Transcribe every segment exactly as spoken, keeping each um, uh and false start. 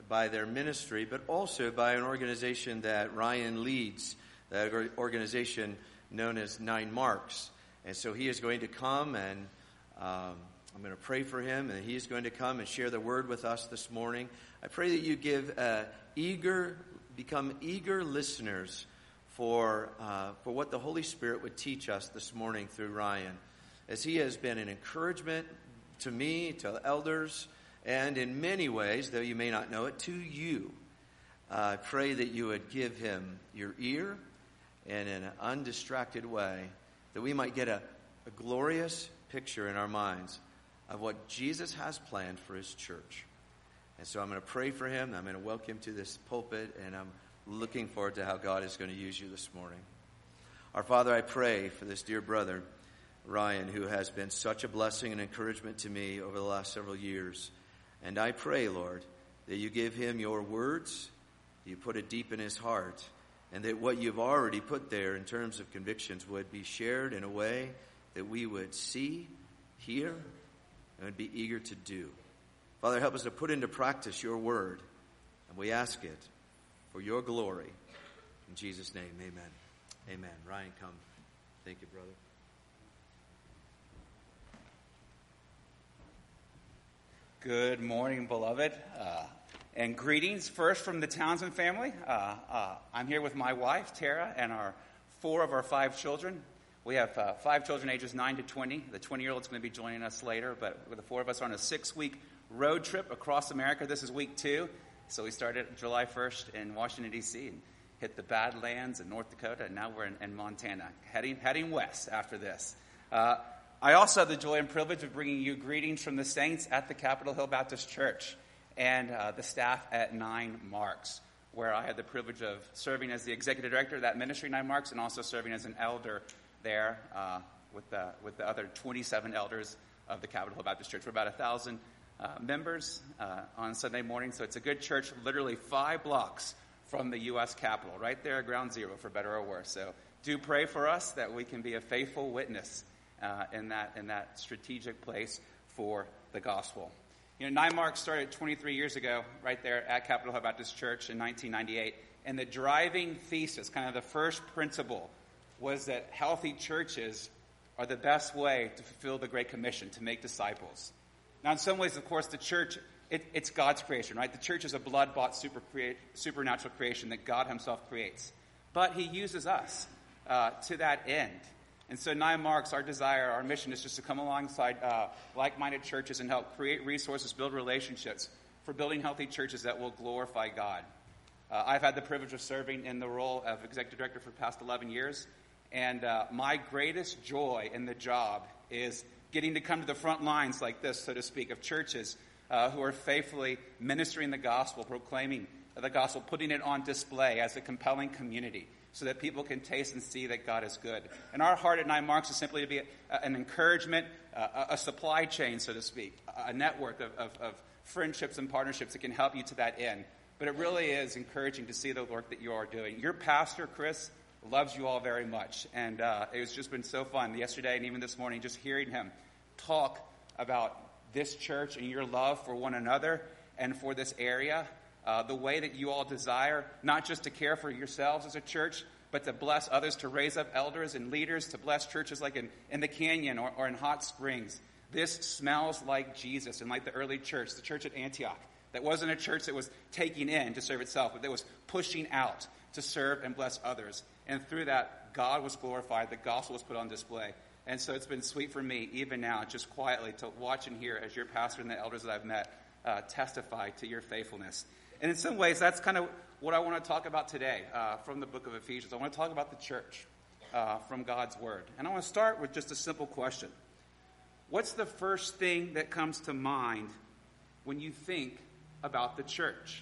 by their ministry, but also by an organization that Ryan leads, that organization known as Nine Marks. And so he is going to come, and um, I'm going to pray for him, and he is going to come and share the word with us this morning. I pray that you give uh, eager, become eager listeners for uh, for what the Holy Spirit would teach us this morning through Ryan, as he has been an encouragement to me, to elders, and in many ways, though you may not know it, to you. Uh, I pray that you would give him your ear, and in an undistracted way, that we might get a, a glorious picture in our minds of what Jesus has planned for his church. And so I'm going to pray for him. I'm going to welcome him to this pulpit, and I'm looking forward to how God is going to use you this morning. Our Father, I pray for this dear brother, Ryan, who has been such a blessing and encouragement to me over the last several years. And I pray, Lord, that you give him your words, that you put it deep in his heart, and that what you've already put there in terms of convictions would be shared in a way that we would see, hear, and would be eager to do. Father, help us to put into practice your word, and we ask it for your glory. In Jesus' name, amen. Amen. Ryan, come. Thank you, brother. Good morning, beloved. Uh, and greetings first from the Townsend family. Uh, uh, I'm here with my wife, Tara, and our four of our five children. We have uh, five children ages nine to twenty. The twenty-year-old's going to be joining us later, but the four of us are on a six-week road trip across America. This is week two. So we started July first in Washington, D C, and hit the Badlands in North Dakota, and now we're in, in Montana, heading heading west after this. Uh, I also have the joy and privilege of bringing you greetings from the saints at the Capitol Hill Baptist Church and uh, the staff at Nine Marks, where I had the privilege of serving as the executive director of that ministry, Nine Marks, and also serving as an elder there uh, with, the, with the other twenty-seven elders of the Capitol Hill Baptist Church. We're about one thousand uh, members uh, on Sunday morning, so it's a good church literally five blocks from the U S Capitol, right there at ground zero, for better or worse. So do pray for us that we can be a faithful witness Uh, in that in that strategic place for the gospel. You know, Nine Marks started twenty-three years ago right there at Capitol Hill Baptist Church in nineteen ninety-eight. And the driving thesis, kind of the first principle, was that healthy churches are the best way to fulfill the Great Commission, to make disciples. Now, in some ways, of course, the church, it, it's God's creation, right? The church is a blood-bought super create, supernatural creation that God himself creates. But he uses us uh, to that end. And so Nine Marks, our desire, our mission is just to come alongside uh, like-minded churches and help create resources, build relationships for building healthy churches that will glorify God. Uh, I've had the privilege of serving in the role of executive director for the past eleven years. And uh, my greatest joy in the job is getting to come to the front lines like this, so to speak, of churches uh, who are faithfully ministering the gospel, proclaiming the gospel, putting it on display as a compelling community, so that people can taste and see that God is good. And our heart at Nine Marks is simply to be a, an encouragement, uh, a supply chain, so to speak, a network of, of, of friendships and partnerships that can help you to that end. But it really is encouraging to see the work that you are doing. Your pastor, Chris, loves you all very much. And uh, it's just been so fun yesterday and even this morning, just hearing him talk about this church and your love for one another and for this area. Uh, the way that you all desire not just to care for yourselves as a church, but to bless others, to raise up elders and leaders, to bless churches like in, in the Canyon or, or in Hot Springs. This smells like Jesus and like the early church, the church at Antioch. That wasn't a church that was taking in to serve itself, but that was pushing out to serve and bless others. And through that, God was glorified, the gospel was put on display. And so it's been sweet for me, even now, just quietly to watch and hear as your pastor and the elders that I've met uh, testify to your faithfulness. And in some ways, that's kind of what I want to talk about today uh, from the book of Ephesians. I want to talk about the church uh, from God's word. And I want to start with just a simple question. What's the first thing that comes to mind when you think about the church?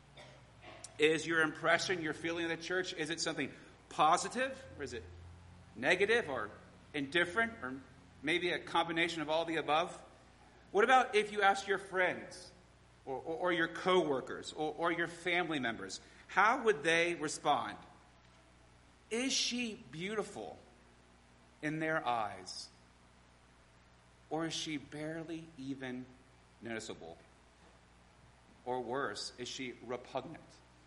Is your impression, your feeling of the church, is it something positive, or is it negative or indifferent, or maybe a combination of all the above? What about if you ask your friends or, or, or your coworkers or, or your family members? How would they respond? Is she beautiful in their eyes? Or is she barely even noticeable? or worse, is she repugnant?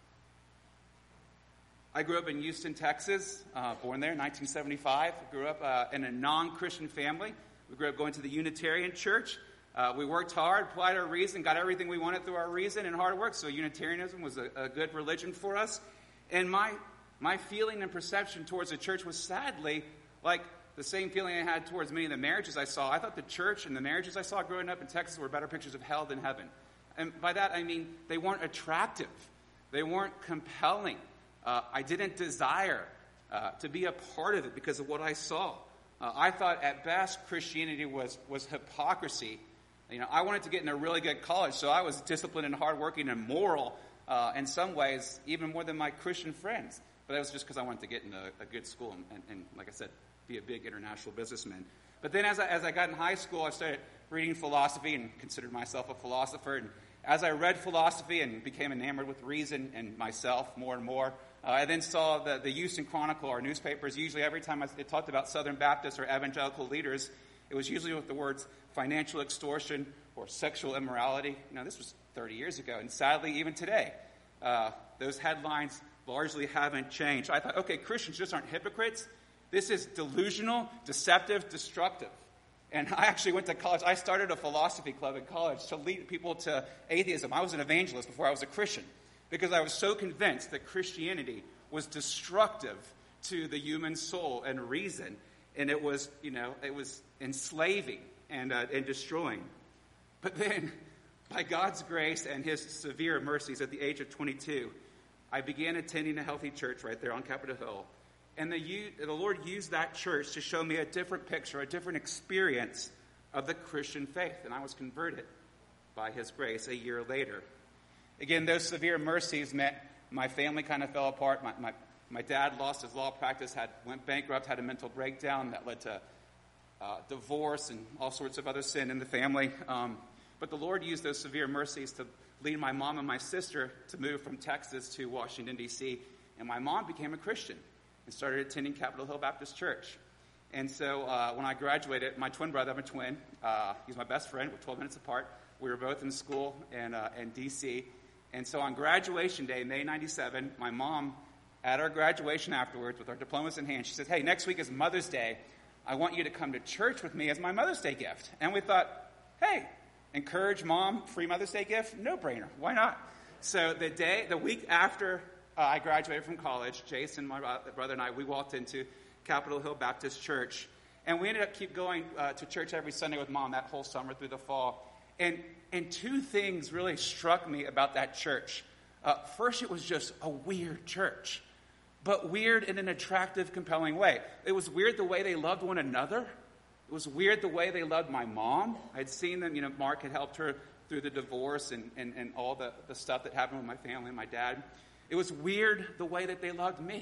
I grew up in Houston, Texas, uh, born there in nineteen seventy-five. Grew up uh, in a non-Christian family. We grew up going to the Unitarian Church. Uh, we worked hard, applied our reason, got everything we wanted through our reason and hard work. So Unitarianism was a, a good religion for us. And my my feeling and perception towards the church was sadly like the same feeling I had towards many of the marriages I saw. I thought the church and the marriages I saw growing up in Texas were better pictures of hell than heaven. And by that I mean they weren't attractive. They weren't compelling. Uh, I didn't desire uh, to be a part of it because of what I saw. Uh, I thought at best Christianity was, was hypocrisy. You know, I wanted to get in a really good college, so I was disciplined and hardworking and moral uh, in some ways, even more than my Christian friends. But that was just because I wanted to get in a, a good school and, and, and, like I said, be a big international businessman. But then as I, as I got in high school, I started reading philosophy and considered myself a philosopher. And as I read philosophy and became enamored with reason and myself more and more, uh, I then saw the, the Houston Chronicle, our newspapers. Usually every time I, it talked about Southern Baptists or evangelical leaders, it was usually with the words financial extortion or sexual immorality. You know, this was thirty years ago. And sadly, even today, uh, those headlines largely haven't changed. I thought, okay, Christians just aren't hypocrites. This is delusional, deceptive, destructive. And I actually went to college. I started a philosophy club in college to lead people to atheism. I was an evangelist before I was a Christian because I was so convinced that Christianity was destructive to the human soul and reason. And it was, you know, it was enslaving and, uh, and destroying. But then, by God's grace and his severe mercies at the age of twenty-two, I began attending a healthy church right there on Capitol Hill. And the, the Lord used that church to show me a different picture, a different experience of the Christian faith. And I was converted by his grace a year later. Again, those severe mercies meant my family kind of fell apart. My, my, my dad lost his law practice, had went bankrupt, had a mental breakdown that led to uh, divorce and all sorts of other sin in the family. Um, but the Lord used those severe mercies to lead my mom and my sister to move from Texas to Washington, D C And my mom became a Christian and started attending Capitol Hill Baptist Church. And so uh, when I graduated, my twin brother, I'm a twin, uh, he's my best friend, we're twelve minutes apart. We were both in school in, uh, in D C And so on graduation day, May ninety-seven, my mom, at our graduation afterwards, with our diplomas in hand, she says, hey, next week is Mother's Day. I want you to come to church with me as my Mother's Day gift. And we thought, hey, encourage mom, free Mother's Day gift? No brainer. Why not? So the day, the week after uh, I graduated from college, Jason, my brother, and I, we walked into Capitol Hill Baptist Church. And we ended up keep going uh, to church every Sunday with mom that whole summer through the fall. And and two things really struck me about that church. Uh, first, it was just a weird church, but weird in an attractive, compelling way. It was weird the way they loved one another. It was weird the way they loved my mom. I'd seen them, you know, Mark had helped her through the divorce and, and, and all the, the stuff that happened with my family and my dad. It was weird the way that they loved me,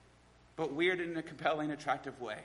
but weird in a compelling, attractive way.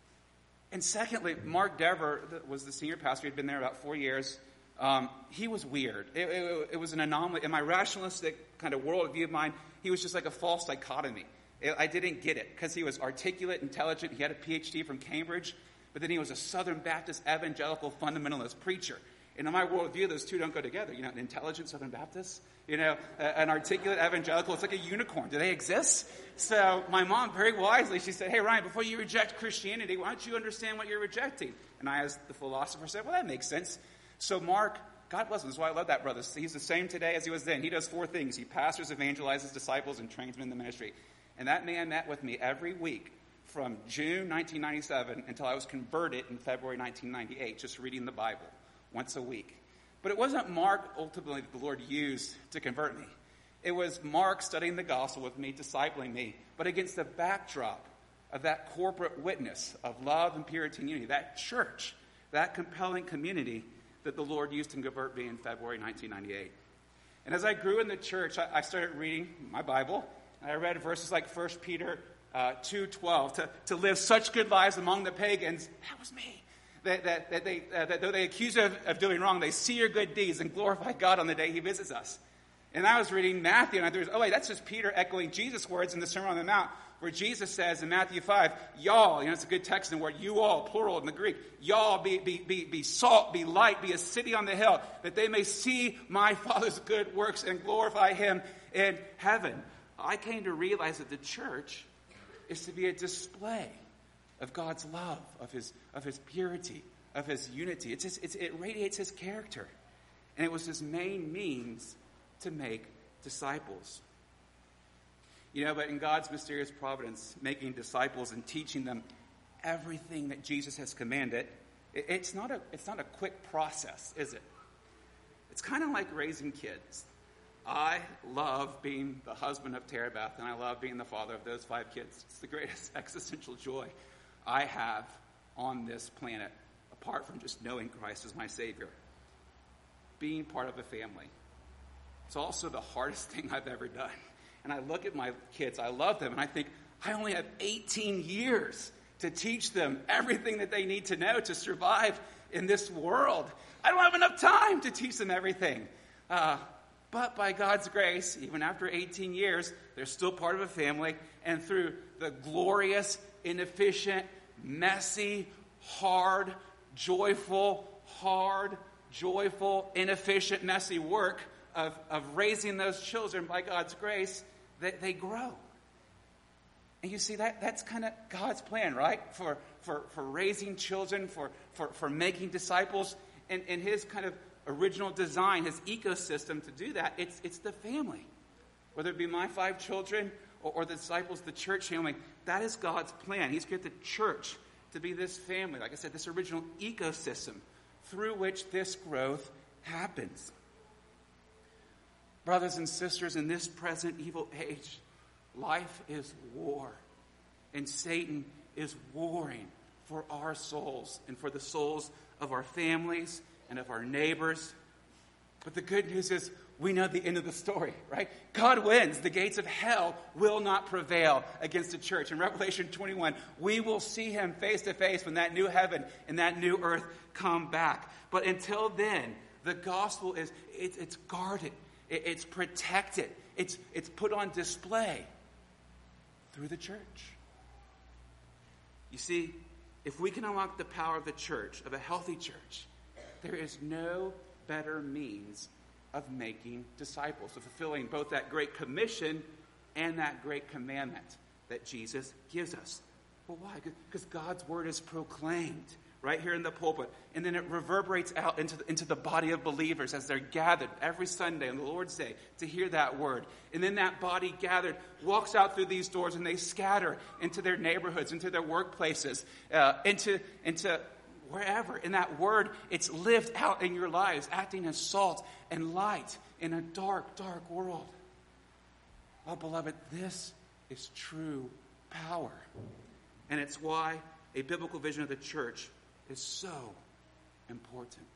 And secondly, Mark Dever was the senior pastor. He'd been there about four years. Um, he was weird. It, it, it was an anomaly. In my rationalistic kind of worldview of mine, he was just like a false dichotomy. It, I didn't get it because he was articulate, intelligent. He had a P H D from Cambridge, but then he was a Southern Baptist evangelical fundamentalist preacher. And in my worldview, those two don't go together. You know, an intelligent Southern Baptist, you know, an articulate evangelical. It's like a unicorn. Do they exist? So my mom, very wisely, she said, hey, Ryan, before you reject Christianity, why don't you understand what you're rejecting? And I, as the philosopher, said, well, that makes sense. So Mark, God bless him, that's why I love that brother. He's the same today as he was then. He does four things. He pastors, evangelizes disciples, and trains them in the ministry. And that man met with me every week from June nineteen ninety-seven until I was converted in February nineteen ninety-eight, just reading the Bible once a week. But it wasn't Mark ultimately that the Lord used to convert me. It was Mark studying the gospel with me, discipling me, but against the backdrop of that corporate witness of love and purity and unity, that church, that compelling community that the Lord used to convert me in February nineteen ninety-eight. And as I grew in the church, I, I started reading my Bible, and I read verses like First Peter uh, two twelve, to, to live such good lives among the pagans. That was me. That, that, that, they, uh, that though they accuse you of, of doing wrong, they see your good deeds and glorify God on the day he visits us. And I was reading Matthew, and I thought, oh, wait, that's just Peter echoing Jesus' words in the Sermon on the Mount, where Jesus says in Matthew five, y'all, you know, it's a good text in the word, you all, plural in the Greek, y'all be, be, be, be salt, be light, be a city on the hill, that they may see my Father's good works and glorify him in heaven. I came to realize that the church is to be a display of God's love, of his, of his purity, of his unity. It's just, it's, it radiates his character. And it was his main means to make disciples. You know, but in God's mysterious providence, making disciples and teaching them everything that Jesus has commanded, it, it's not a it's not a quick process, is it? It's kind of like raising kids. I love being the husband of Tara Beth, and I love being the father of those five kids. It's the greatest existential joy I have on this planet, apart from just knowing Christ as my Savior. Being part of a family. It's also the hardest thing I've ever done. And I look at my kids, I love them, and I think, I only have eighteen years to teach them everything that they need to know to survive in this world. I don't have enough time to teach them everything. Uh, but by God's grace, even after eighteen years, they're still part of a family, and through the glorious, inefficient, messy, hard, joyful, hard, joyful, inefficient, messy work of, of raising those children by God's grace, they, they grow. And you see, that that's kind of God's plan, right? For for for raising children, for for, for making disciples, and, and his kind of original design, his ecosystem to do that, it's it's the family. Whether it be my five children or, or the disciples, the church family, that is God's plan. He's created the church to be this family, like I said, this original ecosystem through which this growth happens. Brothers and sisters, in this present evil age, life is war, and Satan is warring for our souls and for the souls of our families and of our neighbors. But the good news is we know the end of the story, right? God wins. The gates of hell will not prevail against the church. In Revelation twenty-one, we will see him face to face when that new heaven and that new earth come back. But until then, the gospel is it's, it's guarded. It's protected. It's, it's put on display through the church. You see, if we can unlock the power of the church, of a healthy church, there is no better means of making disciples, of fulfilling both that great commission and that great commandment that Jesus gives us. Well, why? Because God's word is proclaimed right here in the pulpit, and then it reverberates out into the, into the body of believers as they're gathered every Sunday on the Lord's Day to hear that word. And then that body gathered walks out through these doors, and they scatter into their neighborhoods, into their workplaces, uh, into into wherever. And that word, it's lived out in your lives, acting as salt and light in a dark, dark world. Oh, beloved, this is true power. And it's why a biblical vision of the church is so important.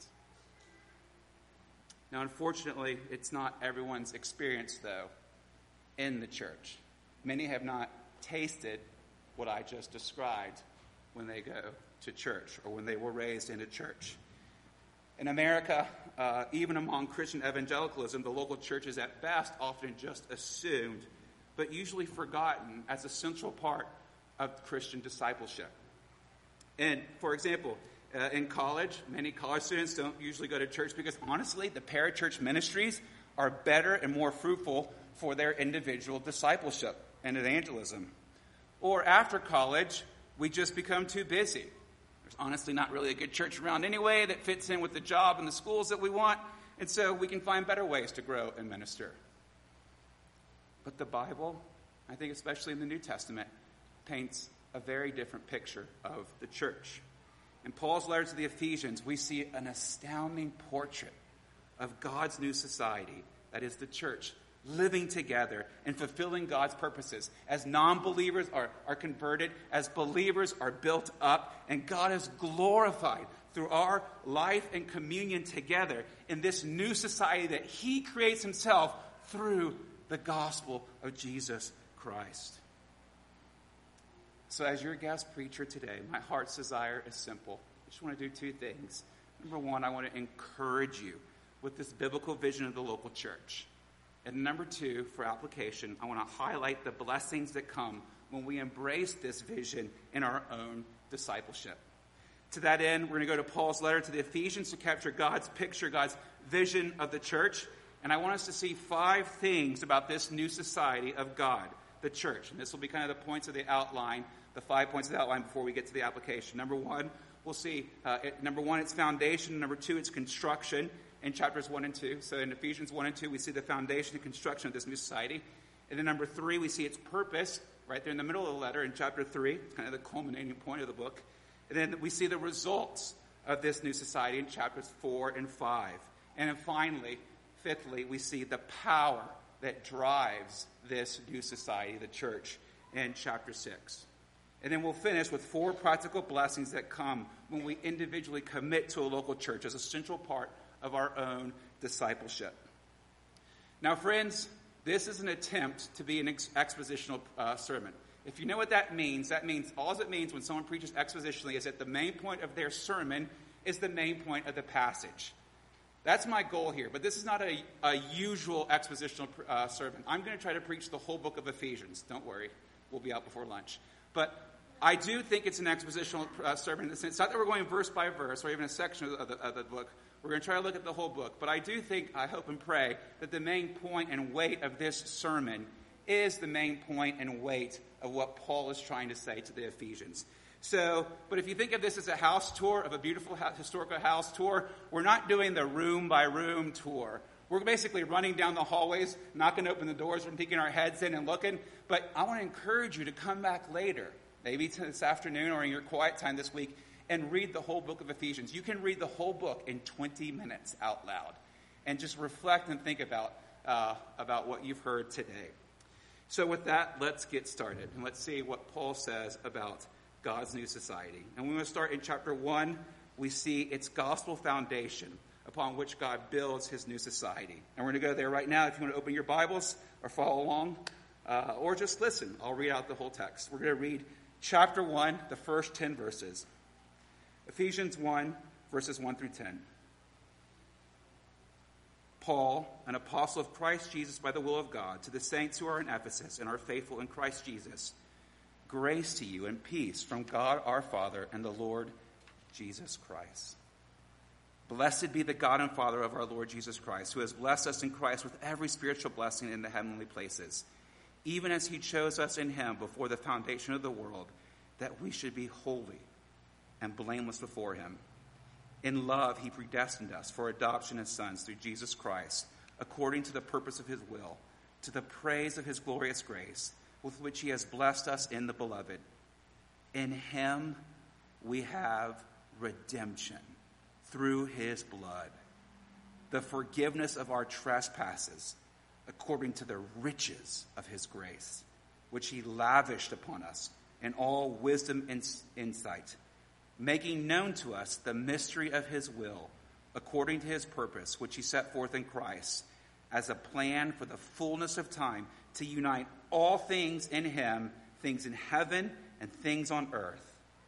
Now, unfortunately, it's not everyone's experience, though, in the church. Many have not tasted what I just described when they go to church or when they were raised in a church. In America, uh, even among Christian evangelicalism, the local church is at best often just assumed, but usually forgotten as a central part of Christian discipleship. And, for example, uh, in college, many college students don't usually go to church because, honestly, the parachurch ministries are better and more fruitful for their individual discipleship and evangelism. Or after college, we just become too busy. There's honestly not really a good church around anyway that fits in with the job and the schools that we want, and so we can find better ways to grow and minister. But the Bible, I think especially in the New Testament, paints a very different picture of the church. In Paul's letter to the Ephesians, we see an astounding portrait of God's new society, that is the church, living together and fulfilling God's purposes. As non-believers are, are converted, as believers are built up, and God is glorified through our life and communion together in this new society that he creates himself through the gospel of Jesus Christ. So as your guest preacher today, my heart's desire is simple. I just want to do two things. Number one, I want to encourage you with this biblical vision of the local church And number two, for application, I want to highlight the blessings that come when we embrace this vision in our own discipleship. To that end, we're going to go to Paul's letter to the Ephesians to capture God's picture, God's vision of the church. And I want us to see five things about this new society of God, the church. And this will be kind of the points of the outline, the five points of the outline before we get to the application. Number one, we'll see, uh, it, number one, its foundation. Number two, its construction in chapters one and two. So in Ephesians one and two, we see the foundation and construction of this new society. And then number three, we see its purpose right there in the middle of the letter in chapter three. It's kind of the culminating point of the book. And then we see the results of this new society in chapters four and five. And then finally, fifthly, we see the power that drives this new society, the church, in chapter six. And then we'll finish with four practical blessings that come when we individually commit to a local church as a central part of our own discipleship. Now, friends, this is an attempt to be an ex- expositional uh, sermon. If you know what that means, that means all it means when someone preaches expositionally is that the main point of their sermon is the main point of the passage. That's my goal here, but this is not a, a usual expositional uh, sermon. I'm going to try to preach the whole book of Ephesians. Don't worry, we'll be out before lunch. But I do think it's an expositional uh, sermon in the sense, not that we're going verse by verse or even a section of the, of the book. We're going to try to look at the whole book. But I do think, I hope and pray, that the main point and weight of this sermon is the main point and weight of what Paul is trying to say to the Ephesians. So, but if you think of this as a house tour, of a beautiful house, historical house tour, we're not doing the room-by-room tour. We're basically running down the hallways, knocking open the doors and peeking our heads in and looking. But I want to encourage you to come back later, maybe this afternoon or in your quiet time this week, and read the whole book of Ephesians. You can read the whole book in twenty minutes out loud and just reflect and think about, uh, about what you've heard today. So with that, let's get started, and let's see what Paul says about God's new society. And when we start in chapter one, we see its gospel foundation upon which God builds his new society. And we're going to go there right now. If you want to open your Bibles or follow along, uh, or just listen, I'll read out the whole text. We're going to read chapter one, the first ten verses. Ephesians one, verses one through ten. Paul, an apostle of Christ Jesus by the will of God, to the saints who are in Ephesus and are faithful in Christ Jesus, grace to you and peace from God our Father and the Lord Jesus Christ. Blessed be the God and Father of our Lord Jesus Christ, who has blessed us in Christ with every spiritual blessing in the heavenly places, even as he chose us in him before the foundation of the world, that we should be holy and blameless before him. In love, he predestined us for adoption as sons through Jesus Christ, according to the purpose of his will, to the praise of his glorious grace, with which he has blessed us in the beloved. In him we have redemption through his blood, the forgiveness of our trespasses, according to the riches of his grace, which he lavished upon us in all wisdom and insight, making known to us the mystery of his will, according to his purpose, which he set forth in Christ, as a plan for the fullness of time, to unite all things in him, things in heaven and things on earth.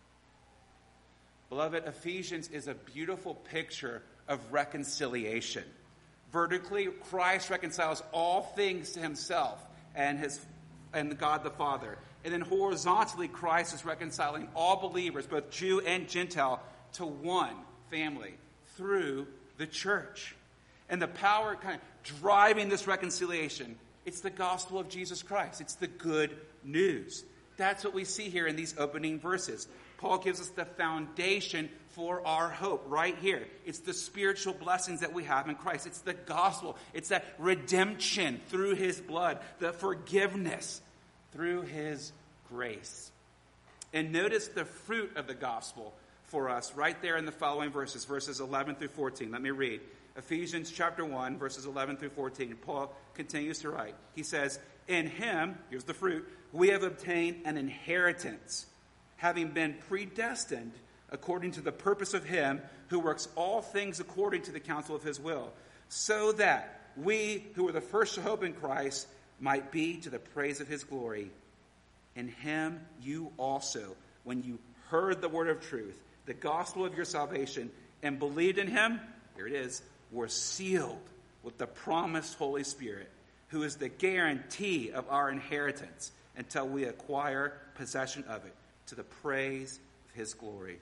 Beloved, Ephesians is a beautiful picture of reconciliation. Vertically, Christ reconciles all things to himself and his and God the Father. And then horizontally, Christ is reconciling all believers, both Jew and Gentile, to one family through the church. And the power kind of driving this reconciliation, it's the gospel of Jesus Christ. It's the good news. That's what we see here in these opening verses. Paul gives us the foundation for our hope right here. It's the spiritual blessings that we have in Christ. It's the gospel. It's that redemption through his blood, the forgiveness through his grace. And notice the fruit of the gospel for us right there in the following verses, verses eleven through fourteen. Let me read. Ephesians chapter one, verses eleven through fourteen. Paul continues to write. He says, in him, here's the fruit, we have obtained an inheritance, having been predestined according to the purpose of him who works all things according to the counsel of his will, so that we who were the first to hope in Christ might be to the praise of his glory. In him you also, when you heard the word of truth, the gospel of your salvation, and believed in him, here it is, were sealed with the promised Holy Spirit, who is the guarantee of our inheritance until we acquire possession of it, to the praise of his glory.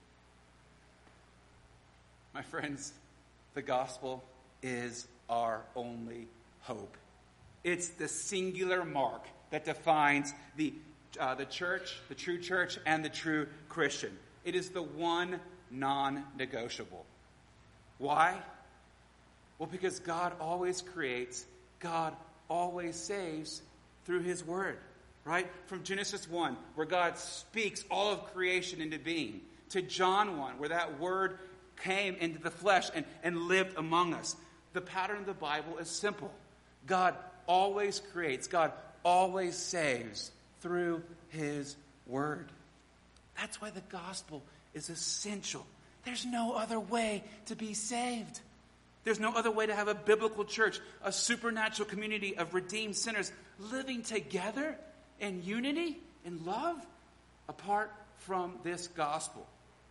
My friends, the gospel is our only hope. It's the singular mark that defines the, uh, the church, the true church, and the true Christian. It is the one non-negotiable. Why? Well, because God always creates, God always saves through his word, right? From Genesis one, where God speaks all of creation into being, to John one, where that word came into the flesh and, and lived among us. The pattern of the Bible is simple. God always creates, God always saves through his word. That's why the gospel is essential. There's no other way to be saved. There's no other way to have a biblical church, a supernatural community of redeemed sinners living together in unity, in love, apart from this gospel.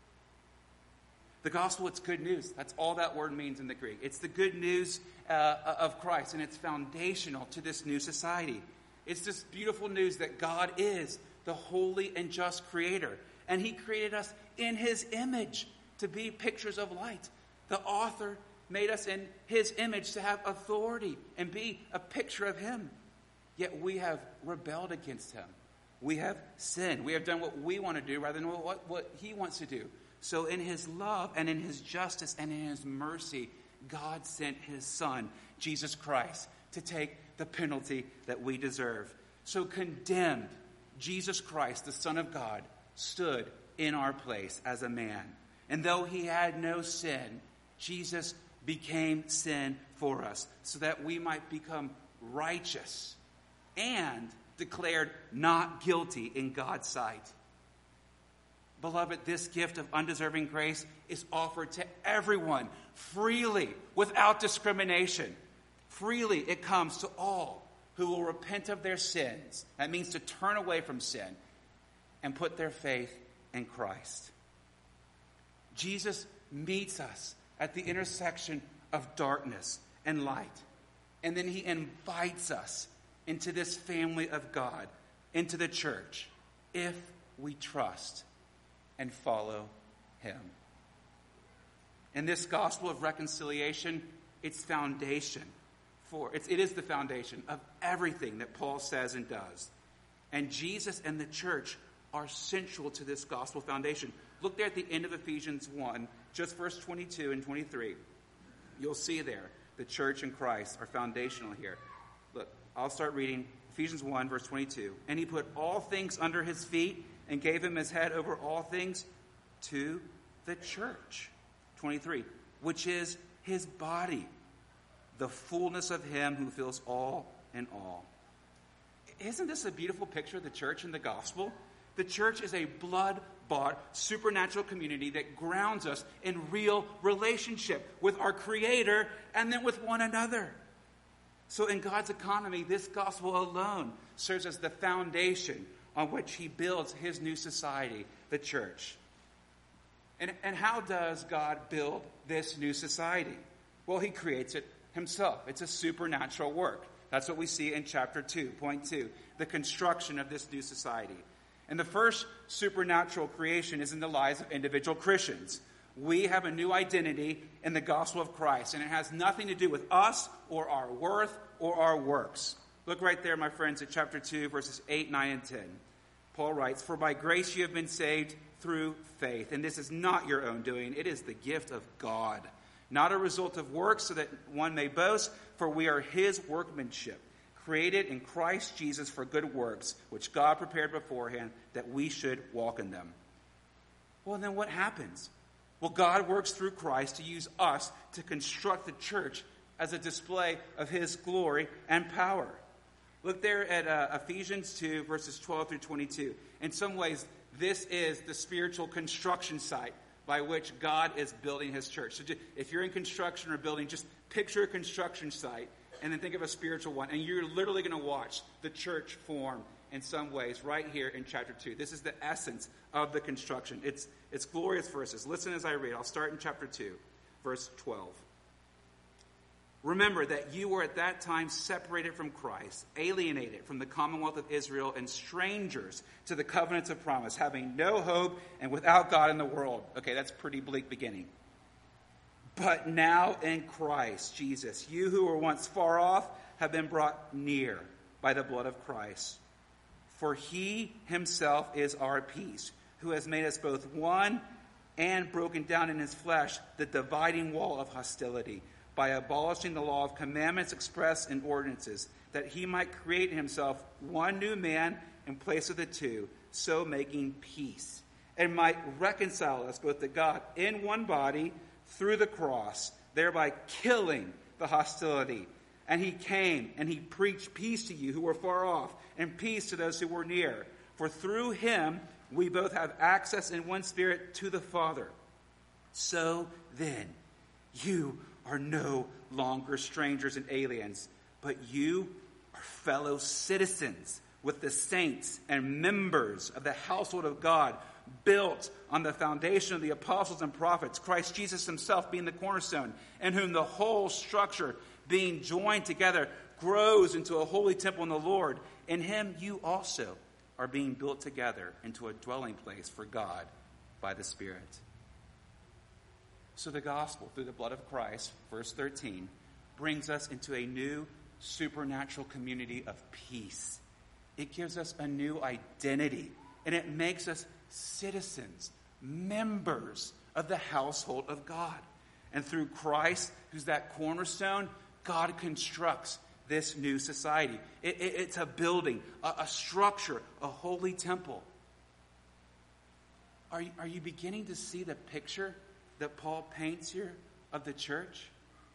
The gospel, it's good news. That's all that word means in the Greek. It's the good news uh, of Christ, and it's foundational to this new society. It's this beautiful news that God is the holy and just creator, and he created us in his image to be pictures of light. The author made us in his image to have authority and be a picture of him. Yet we have rebelled against him. We have sinned. We have done what we want to do rather than what, what he wants to do. So in his love and in his justice and in his mercy, God sent his son, Jesus Christ, to take the penalty that we deserve. So condemned, Jesus Christ, the Son of God, stood in our place as a man. And though he had no sin, Jesus became sin for us so that we might become righteous and declared not guilty in God's sight. Beloved, this gift of undeserving grace is offered to everyone freely, without discrimination. Freely it comes to all who will repent of their sins. That means to turn away from sin and put their faith in Christ. Jesus meets us at the intersection of darkness and light. And then he invites us into this family of God, into the church, if we trust and follow him. And this gospel of reconciliation, it's foundation for, it's, it is the foundation of everything that Paul says and does. And Jesus and the church are central to this gospel foundation. Look there at the end of Ephesians one, just verse twenty-two and twenty-three. You'll see there, the church and Christ are foundational here. Look, I'll start reading Ephesians one, verse twenty-two. And he put all things under his feet and gave him his head over all things to the church. twenty-three, which is his body, the fullness of him who fills all in all. Isn't this a beautiful picture of the church and the gospel? The church is a blood-bought, supernatural community that grounds us in real relationship with our Creator and then with one another. So in God's economy, this gospel alone serves as the foundation on which he builds his new society, the church. And, and how does God build this new society? Well, he creates it himself. It's a supernatural work. That's what we see in chapter two, point two, the construction of this new society. And the first supernatural creation is in the lives of individual Christians. We have a new identity in the gospel of Christ, and it has nothing to do with us or our worth or our works. Look right there, my friends, at chapter two, verses eight, nine, and ten. Paul writes, "For by grace you have been saved through faith, and this is not your own doing. It is the gift of God, not a result of works so that one may boast, for we are his workmanship, created in Christ Jesus for good works, which God prepared beforehand that we should walk in them." Well, then what happens? Well, God works through Christ to use us to construct the church as a display of his glory and power. Look there at uh, Ephesians two, verses twelve through twenty-two. In some ways, this is the spiritual construction site by which God is building his church. So just, if you're in construction or building, just picture a construction site and then think of a spiritual one. And you're literally going to watch the church form in some ways right here in chapter two. This is the essence of the construction. It's, it's glorious verses. Listen as I read. I'll start in chapter two, verse twelve. Remember that you were at that time separated from Christ, alienated from the commonwealth of Israel, and strangers to the covenants of promise, having no hope and without God in the world. Okay, that's a pretty bleak beginning. But now in Christ Jesus, you who were once far off have been brought near by the blood of Christ. For he himself is our peace, who has made us both one and broken down in his flesh the dividing wall of hostility, by abolishing the law of commandments expressed in ordinances, that he might create in himself one new man in place of the two, so making peace, and might reconcile us both to God in one body through the cross, thereby killing the hostility. And he came and he preached peace to you who were far off, and peace to those who were near. For through him we both have access in one spirit to the Father. So then, you are no longer strangers and aliens, but you are fellow citizens with the saints and members of the household of God, built on the foundation of the apostles and prophets, Christ Jesus himself being the cornerstone, in whom the whole structure, being joined together, grows into a holy temple in the Lord. In him you also are being built together into a dwelling place for God by the Spirit. So the gospel, through the blood of Christ, verse thirteen, brings us into a new supernatural community of peace. It gives us a new identity, and it makes us citizens, members of the household of God. And through Christ, who's that cornerstone, God constructs this new society. It, it, it's a building, a, a structure, a holy temple. Are you, are you beginning to see the picture that Paul paints here of the church?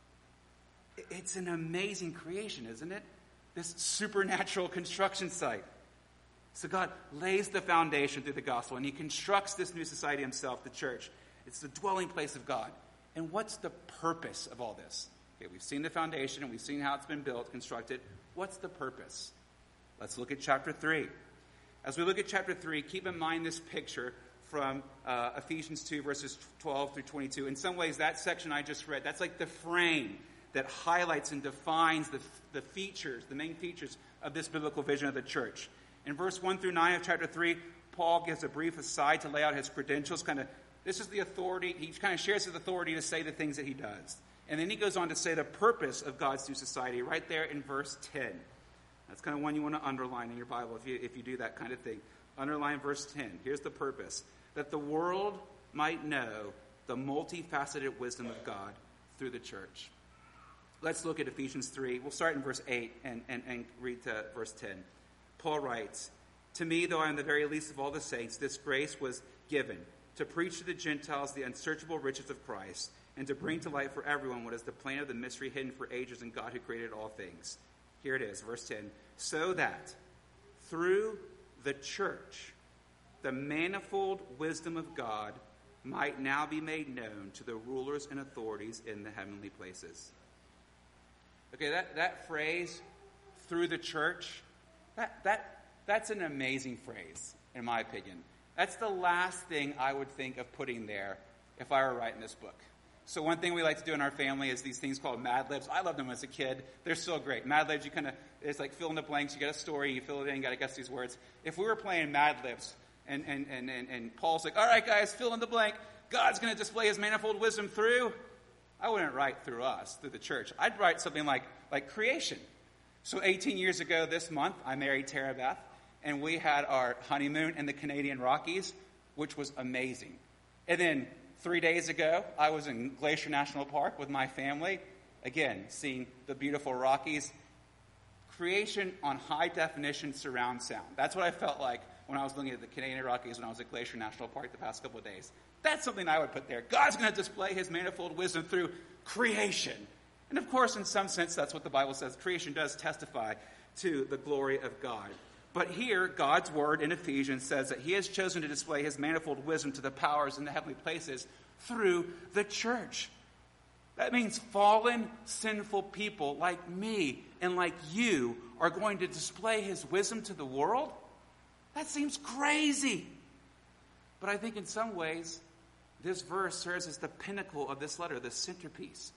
It's an amazing creation, isn't it? This supernatural construction site. So God lays the foundation through the gospel, and he constructs this new society himself, the church. It's the dwelling place of God. And what's the purpose of all this? Okay, we've seen the foundation, and we've seen how it's been built, constructed. What's the purpose? Let's look at chapter three. As we look at chapter three, keep in mind this picture from uh, Ephesians two, verses twelve through twenty-two. In some ways, that section I just read, that's like the frame that highlights and defines the, the features, the main features of this biblical vision of the church. In verse one through nine of chapter three, Paul gives a brief aside to lay out his credentials. Kind of, this is the authority. He kind of shares his authority to say the things that he does. And then he goes on to say the purpose of God's new society right there in verse ten. That's kind of one you want to underline in your Bible if you, if you do that kind of thing. Underline verse ten. Here's the purpose. That the world might know the multifaceted wisdom of God through the church. Let's look at Ephesians three. We'll start in verse eight and, and, and read to verse ten. Paul writes, "To me, though I am the very least of all the saints, this grace was given, to preach to the Gentiles the unsearchable riches of Christ, and to bring to light for everyone what is the plan of the mystery hidden for ages in God who created all things." Here it is, verse ten. "So that through the church, the manifold wisdom of God might now be made known to the rulers and authorities in the heavenly places." Okay, that, that phrase, "through the church," that, that that's an amazing phrase, in my opinion. That's the last thing I would think of putting there if I were writing this book. So one thing we like to do in our family is these things called Mad Libs. I loved them as a kid. They're so great. Mad Libs, you kind of, it's like fill in the blanks. You get a story, you fill it in, you got to guess these words. If we were playing Mad Libs, and, and, and, and, and Paul's like, "All right, guys, fill in the blank. God's going to display his manifold wisdom through," I wouldn't write through us, through the church. I'd write something like, like creation. So eighteen years ago this month, I married Tara Beth, and we had our honeymoon in the Canadian Rockies, which was amazing. And then three days ago, I was in Glacier National Park with my family, again, seeing the beautiful Rockies. Creation on high-definition surround sound. That's what I felt like when I was looking at the Canadian Rockies when I was at Glacier National Park the past couple of days. That's something I would put there. God's going to display his manifold wisdom through creation. And of course, in some sense, that's what the Bible says. Creation does testify to the glory of God. But here, God's word in Ephesians says that he has chosen to display his manifold wisdom to the powers in the heavenly places through the church. That means fallen, sinful people like me and like you are going to display his wisdom to the world? That seems crazy. But I think in some ways, this verse serves as the pinnacle of this letter, the centerpiece.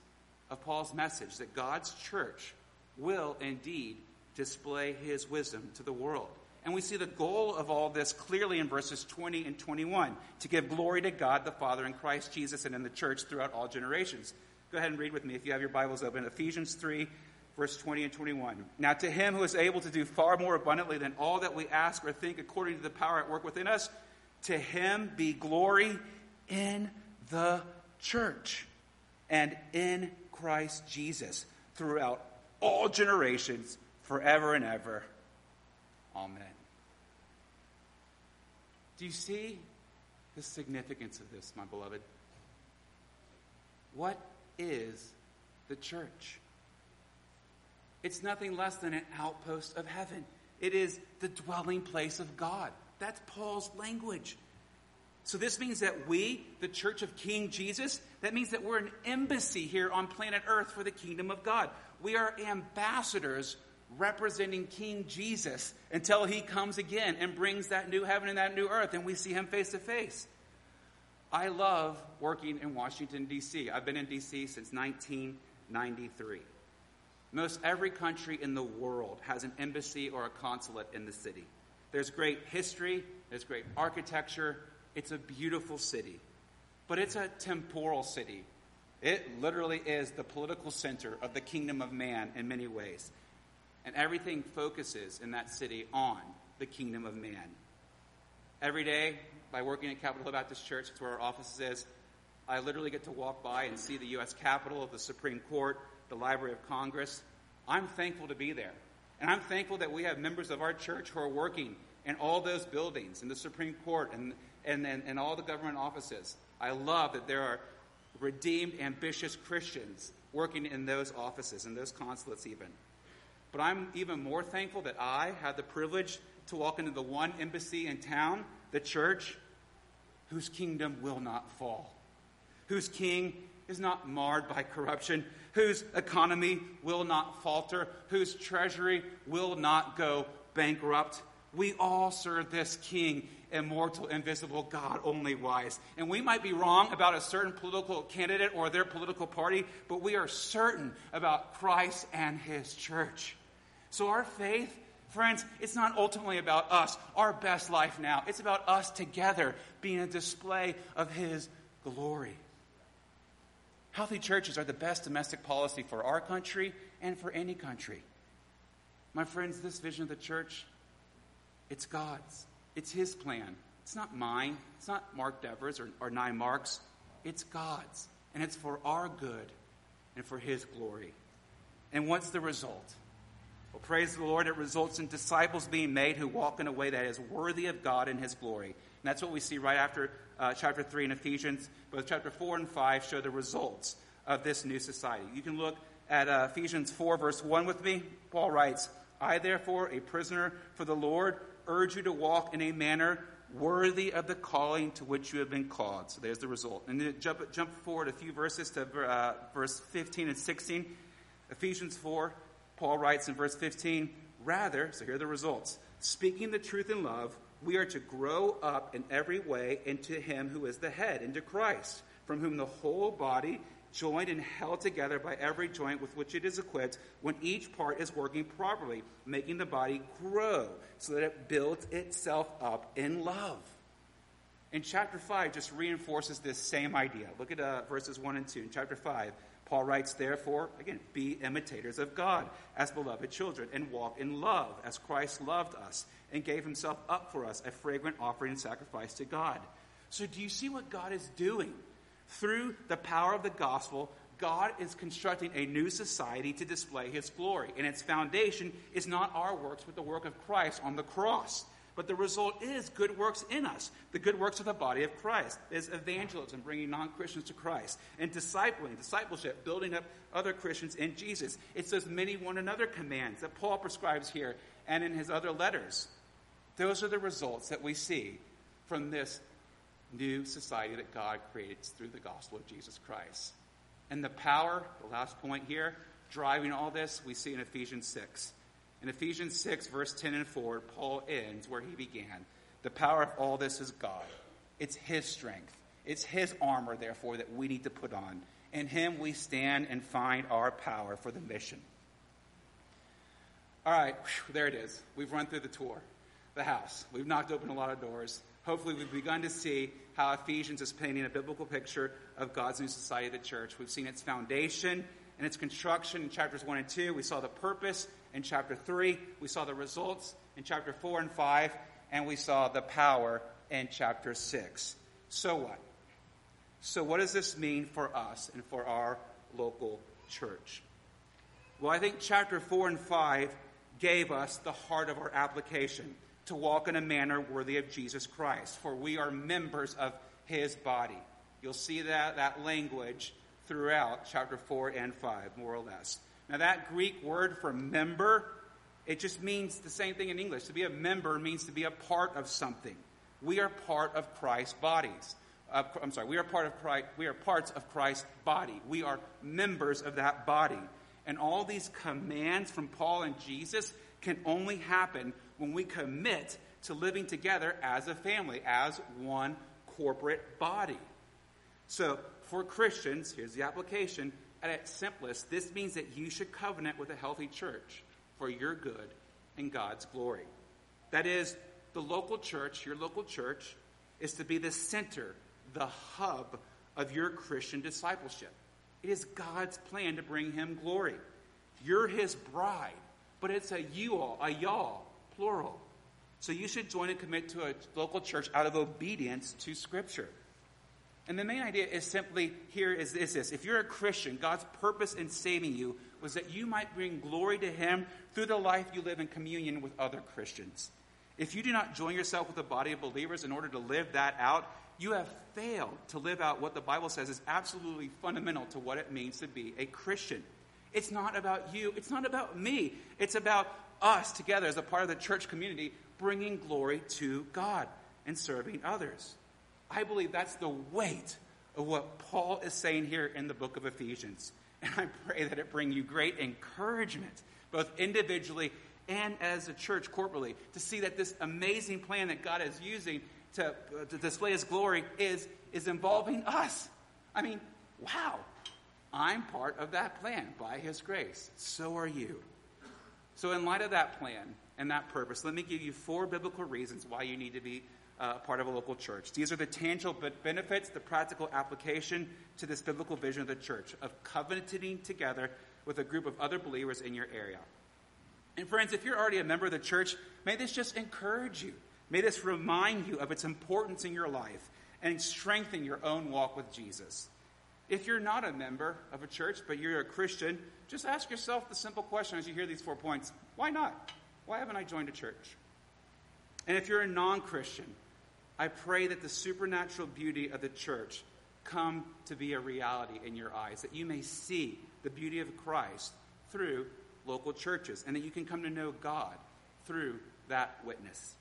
of Paul's message, that God's church will indeed display his wisdom to the world. And we see the goal of all this clearly in verses twenty and twenty-one, to give glory to God the Father in Christ Jesus and in the church throughout all generations. Go ahead and read with me if you have your Bibles open. Ephesians three, verse twenty and twenty-one. Now to him who is able to do far more abundantly than all that we ask or think according to the power at work within us, to him be glory in the church and in Christ Jesus throughout all generations, forever and ever. Amen. Do you see the significance of this, my beloved? What is the church? It's nothing less than an outpost of heaven. It is the dwelling place of God. That's Paul's language. So this means that we, the Church of King Jesus, that means that we're an embassy here on planet Earth for the kingdom of God. We are ambassadors representing King Jesus until he comes again and brings that new heaven and that new earth, and we see him face to face. I love working in Washington, D C I've been in D C since nineteen ninety-three. Most every country in the world has an embassy or a consulate in the city. There's great history, there's great architecture. It's a beautiful city, but it's a temporal city. It literally is the political center of the kingdom of man in many ways. And everything focuses in that city on the kingdom of man. Every day, by working at Capitol Hill Baptist Church, that's where our office is, I literally get to walk by and see the U S Capitol, the Supreme Court, the Library of Congress. I'm thankful to be there. And I'm thankful that we have members of our church who are working in all those buildings, in the Supreme Court, and, and, and, and all the government offices. I love that there are redeemed, ambitious Christians working in those offices, in those consulates even. But I'm even more thankful that I had the privilege to walk into the one embassy in town, the church, whose kingdom will not fall, whose king is not marred by corruption, whose economy will not falter, whose treasury will not go bankrupt. We all serve this King, immortal, invisible, God, only wise. And we might be wrong about a certain political candidate or their political party, but we are certain about Christ and his church. So our faith, friends, it's not ultimately about us, our best life now. It's about us together being a display of his glory. Healthy churches are the best domestic policy for our country and for any country. My friends, this vision of the church, it's God's. It's his plan. It's not mine. It's not Mark Devers or, or Nine Marks. It's God's. And it's for our good and for his glory. And what's the result? Well, praise the Lord, it results in disciples being made who walk in a way that is worthy of God and his glory. And that's what we see right after uh, chapter three in Ephesians. Both chapter four and five show the results of this new society. You can look at uh, Ephesians four, verse one with me. Paul writes, I, therefore, a prisoner for the Lord, urge you to walk in a manner worthy of the calling to which you have been called. So there's the result. And then jump, jump forward a few verses to uh, verse fifteen and sixteen. Ephesians four, Paul writes in verse fifteen, rather, so here are the results, speaking the truth in love, we are to grow up in every way into him who is the head, into Christ, from whom the whole body, joined and held together by every joint with which it is equipped, when each part is working properly, making the body grow so that it builds itself up in love. In chapter five, just reinforces this same idea. Look at uh, verses one and two. In chapter five, Paul writes, therefore, again, be imitators of God as beloved children, and walk in love as Christ loved us and gave himself up for us, a fragrant offering and sacrifice to God. So do you see what God is doing? Through the power of the gospel, God is constructing a new society to display his glory. And its foundation is not our works, but the work of Christ on the cross. But the result is good works in us, the good works of the body of Christ. There's evangelism, bringing non-Christians to Christ, and discipling, discipleship, building up other Christians in Jesus. It's those many one another commands that Paul prescribes here and in his other letters. Those are the results that we see from this new society that God created through the gospel of Jesus Christ. And the power, the last point here, driving all this, we see in Ephesians six. In Ephesians six, verse ten and forward, Paul ends where he began. The power of all this is God. It's his strength. It's his armor, therefore, that we need to put on. In him we stand and find our power for the mission. All right, whew, there it is. We've run through the tour, the house. We've knocked open a lot of doors. Hopefully we've begun to see how Ephesians is painting a biblical picture of God's new society, the church. We've seen its foundation and its construction in chapters one and two. We saw the purpose in chapter three. We saw the results in chapter four and five. And we saw the power in chapter six. So what? So what does this mean for us and for our local church? Well, I think chapter four and five gave us the heart of our application, to walk in a manner worthy of Jesus Christ, for we are members of his body. You'll see that, that language throughout chapter four and five, more or less. Now that Greek word for member, it just means the same thing in English. To be a member means to be a part of something. We are part of Christ's bodies. Uh, I'm sorry, we are part of Christ, we are parts of Christ's body. We are members of that body. And all these commands from Paul and Jesus can only happen when we commit to living together as a family, as one corporate body. So for Christians, here's the application. At its simplest, this means that you should covenant with a healthy church for your good and God's glory. That is, the local church, your local church, is to be the center, the hub of your Christian discipleship. It is God's plan to bring him glory. You're his bride, but it's a you all, a y'all, plural. So you should join and commit to a local church out of obedience to Scripture. And the main idea is simply here is, is this. If you're a Christian, God's purpose in saving you was that you might bring glory to him through the life you live in communion with other Christians. If you do not join yourself with a body of believers in order to live that out, you have failed to live out what the Bible says is absolutely fundamental to what it means to be a Christian. It's not about you. It's not about me. It's about us together as a part of the church community bringing glory to God and serving others. I believe that's the weight of what Paul is saying here in the book of Ephesians. And I pray that it bring you great encouragement, both individually and as a church corporately, to see that this amazing plan that God is using to, uh, to display his glory is, is involving us. I mean, wow. I'm part of that plan by his grace. So are you. So in light of that plan and that purpose, let me give you four biblical reasons why you need to be uh, part of a local church. These are the tangible benefits, the practical application to this biblical vision of the church, of covenanting together with a group of other believers in your area. And friends, if you're already a member of the church, may this just encourage you. May this remind you of its importance in your life and strengthen your own walk with Jesus. If you're not a member of a church, but you're a Christian, just ask yourself the simple question as you hear these four points. Why not? Why haven't I joined a church? And if you're a non-Christian, I pray that the supernatural beauty of the church come to be a reality in your eyes, that you may see the beauty of Christ through local churches, and that you can come to know God through that witness.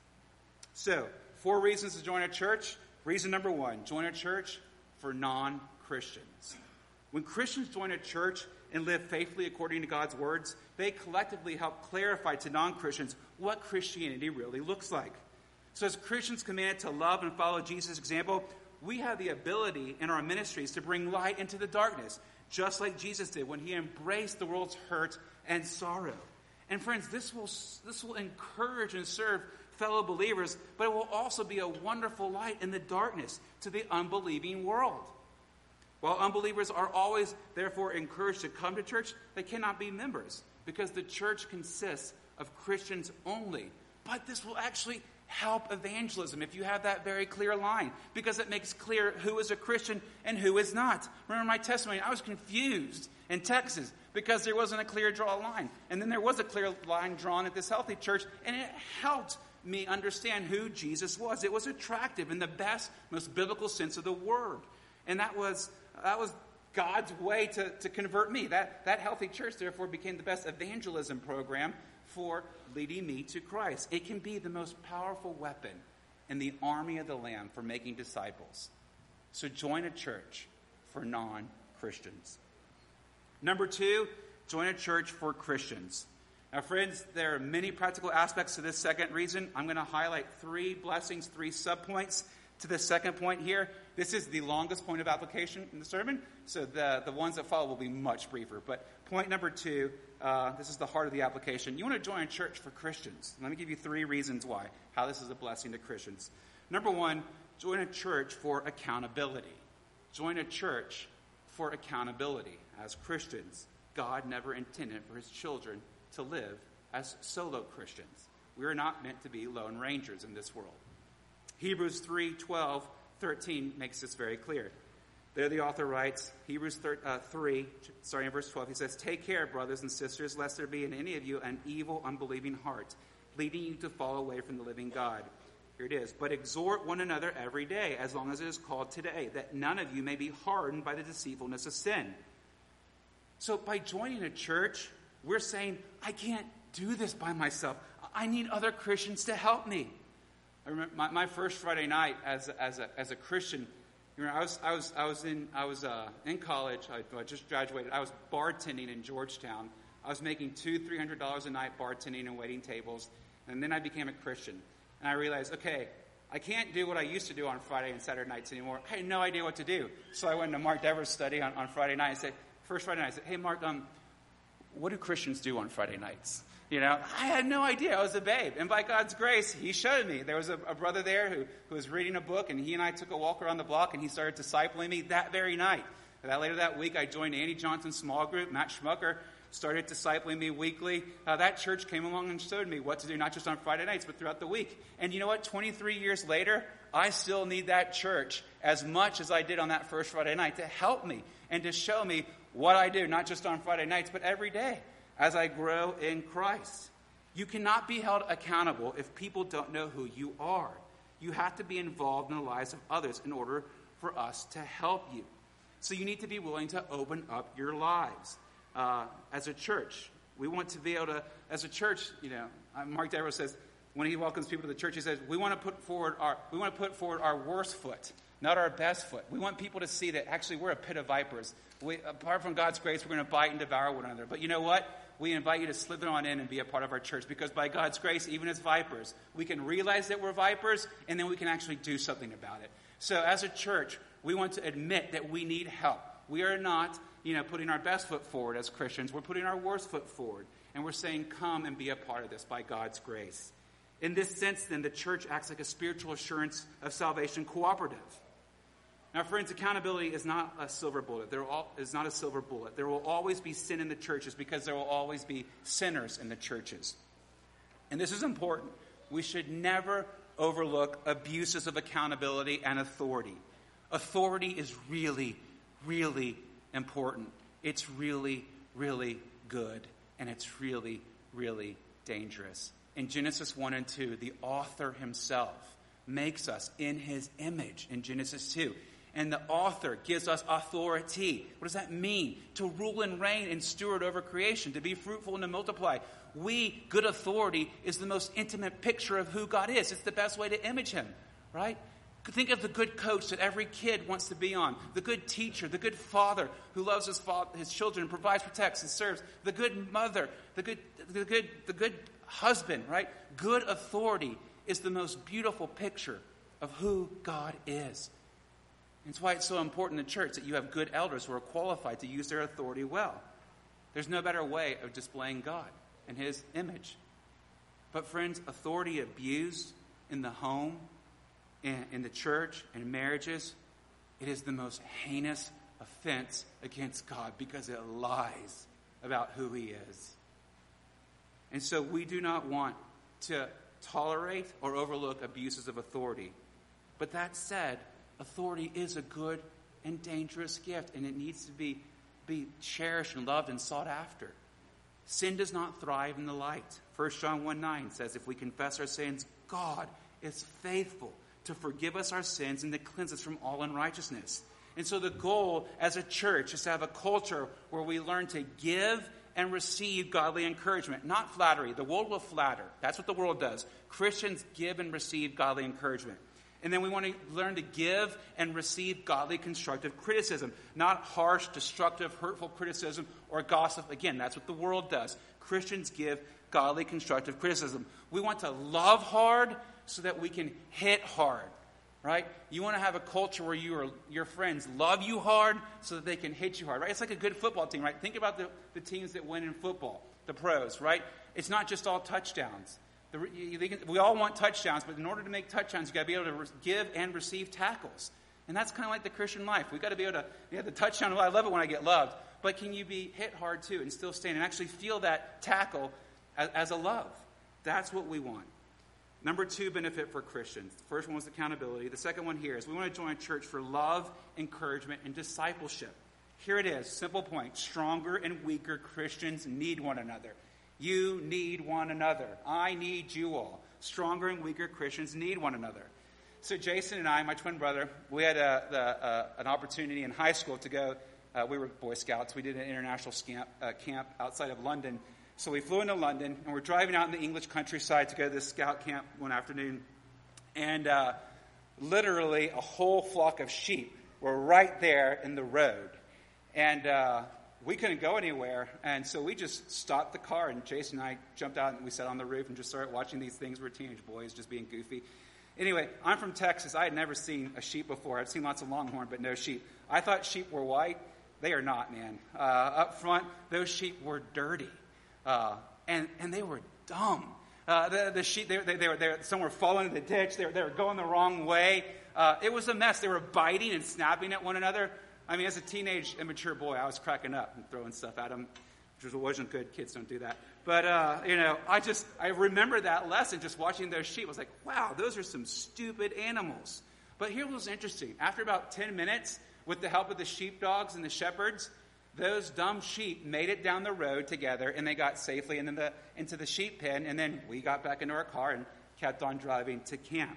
So, four reasons to join a church. Reason number one, join a church for non-Christians. When Christians join a church and live faithfully according to God's words, they collectively help clarify to non-Christians what Christianity really looks like. So as Christians commanded to love and follow Jesus' example, we have the ability in our ministries to bring light into the darkness, just like Jesus did when he embraced the world's hurt and sorrow. And friends, this will, this will encourage and serve fellow believers, but it will also be a wonderful light in the darkness to the unbelieving world. While unbelievers are always, therefore, encouraged to come to church, they cannot be members because the church consists of Christians only. But this will actually help evangelism if you have that very clear line, because it makes clear who is a Christian and who is not. Remember my testimony, I was confused in Texas because there wasn't a clear draw line. And then there was a clear line drawn at this healthy church, and it helped me understand who Jesus was. It was attractive in the best, most biblical sense of the word. And that was that was God's way to, to convert me. That, that healthy church, therefore, became the best evangelism program for leading me to Christ. It can be the most powerful weapon in the army of the Lamb for making disciples. So join a church for non-Christians. Number two, join a church for Christians. Now, friends, there are many practical aspects to this second reason. I'm going to highlight three blessings, three subpoints to the second point here. This is the longest point of application in the sermon, so the, the ones that follow will be much briefer. But point number two, uh, this is the heart of the application. You want to join a church for Christians. Let me give you three reasons why, how this is a blessing to Christians. Number one, join a church for accountability. Join a church for accountability. As Christians, God never intended for his children to live as solo Christians. We are not meant to be lone rangers in this world. Hebrews three, twelve, thirteen makes this very clear. There the author writes, Hebrews three, starting in verse twelve, he says, "Take care, brothers and sisters, lest there be in any of you an evil, unbelieving heart, leading you to fall away from the living God." Here it is. "But exhort one another every day, as long as it is called today, that none of you may be hardened by the deceitfulness of sin." So by joining a church, we're saying, I can't do this by myself. I need other Christians to help me. I remember my, my first Friday night as a, as a as a Christian. You know, I was I was I was in I was uh, in college. I, I just graduated. I was bartending in Georgetown. I was making two three hundred dollars a night bartending and waiting tables. And then I became a Christian, and I realized, okay, I can't do what I used to do on Friday and Saturday nights anymore. I had no idea what to do. So I went to Mark Dever's study on, on Friday night and said, first Friday night, I said, "Hey, Mark, um, what do Christians do on Friday nights?" You know, I had no idea. I was a babe. And by God's grace, he showed me. There was a, a brother there who, who was reading a book, and he and I took a walk around the block, and he started discipling me that very night. And that later that week, I joined Andy Johnson's small group. Matt Schmucker started discipling me weekly. Uh, that church came along and showed me what to do, not just on Friday nights, but throughout the week. And you know what? twenty-three years later, I still need that church as much as I did on that first Friday night to help me and to show me what I do, not just on Friday nights, but every day as I grow in Christ. You cannot be held accountable if people don't know who you are. You have to be involved in the lives of others in order for us to help you. So you need to be willing to open up your lives. Uh, as a church, we want to be able to, as a church, you know, Mark Dever says, when he welcomes people to the church, he says, we want to put forward our, we want to put forward our worst foot, not our best foot. We want people to see that actually we're a pit of vipers. We, apart from God's grace, we're going to bite and devour one another. But you know what? We invite you to slither on in and be a part of our church, because by God's grace, even as vipers, we can realize that we're vipers, and then we can actually do something about it. So as a church, we want to admit that we need help. We are not, you know, putting our best foot forward as Christians. We're putting our worst foot forward, and we're saying, come and be a part of this by God's grace. In this sense, then, the church acts like a spiritual assurance of salvation cooperative. Now, friends, accountability is not a silver bullet. There all, is not a silver bullet. There will always be sin in the churches because there will always be sinners in the churches. And this is important. We should never overlook abuses of accountability and authority. Authority is really, really important. It's really, really good. And it's really, really dangerous. In Genesis one and two, the author himself makes us in his image in Genesis two. And the author gives us authority. What does that mean? To rule and reign and steward over creation, to be fruitful and to multiply. We, good authority, is the most intimate picture of who God is. It's the best way to image him, right? Think of the good coach that every kid wants to be on. The good teacher, the good father who loves his, father, his children, provides, protects, and serves. The good mother, the good, the good, the good husband, right? Good authority is the most beautiful picture of who God is. That's why it's so important in the church that you have good elders who are qualified to use their authority well. There's no better way of displaying God and his image. But friends, authority abused in the home, in, in the church, in marriages, it is the most heinous offense against God because it lies about who he is. And so we do not want to tolerate or overlook abuses of authority. But that said, authority is a good and dangerous gift, and it needs to be, be cherished and loved and sought after. Sin does not thrive in the light. First John one nine says, if we confess our sins, God is faithful to forgive us our sins and to cleanse us from all unrighteousness. And so the goal as a church is to have a culture where we learn to give and receive godly encouragement, not flattery. The world will flatter. That's what the world does. Christians give and receive godly encouragement. And then we want to learn to give and receive godly constructive criticism, not harsh, destructive, hurtful criticism or gossip. Again, that's what the world does. Christians give godly constructive criticism. We want to love hard so that we can hit hard. right? You want to have a culture where you are, your friends love you hard so that they can hit you hard, right? It's like a good football team, right? Think about the, the teams that win in football, the pros, right? It's not just all touchdowns. The, you, you, we all want touchdowns, but in order to make touchdowns, you've got to be able to re- give and receive tackles. And that's kind of like the Christian life. We've got to be able to, yeah, the touchdown, well, I love it when I get loved, but can you be hit hard too and still stand and actually feel that tackle as, as a love? That's what we want. Number two benefit for Christians. The first one was accountability. The second one here is we want to join a church for love, encouragement, and discipleship. Here it is, simple point. Stronger and weaker Christians need one another. You need one another. I need you all. Stronger and weaker Christians need one another. So Jason and I, my twin brother, we had a, the, uh, an opportunity in high school to go. Uh, we were Boy Scouts. We did an international scamp, uh, camp outside of London. So we flew into London, and we're driving out in the English countryside to go to this scout camp one afternoon. And uh, literally a whole flock of sheep were right there in the road. And uh, we couldn't go anywhere. And so we just stopped the car, and Jason and I jumped out, and we sat on the roof and just started watching these things. We're teenage boys just being goofy. Anyway, I'm from Texas. I had never seen a sheep before. I've seen lots of longhorn, but no sheep. I thought sheep were white. They are not, man. Uh, up front, those sheep were dirty. Uh, and, and they were dumb. Uh, the, the sheep, they, they, they were, they were, some were falling in the ditch. They were, they were going the wrong way. Uh, it was a mess. They were biting and snapping at one another. I mean, as a teenage, immature boy, I was cracking up and throwing stuff at them, which wasn't good. Kids don't do that. But, uh, you know, I just, I remember that lesson just watching those sheep. I was like, wow, those are some stupid animals. But here was interesting. After about ten minutes, with the help of the sheepdogs and the shepherds, those dumb sheep made it down the road together, and they got safely into the, into the sheep pen, and then we got back into our car and kept on driving to camp.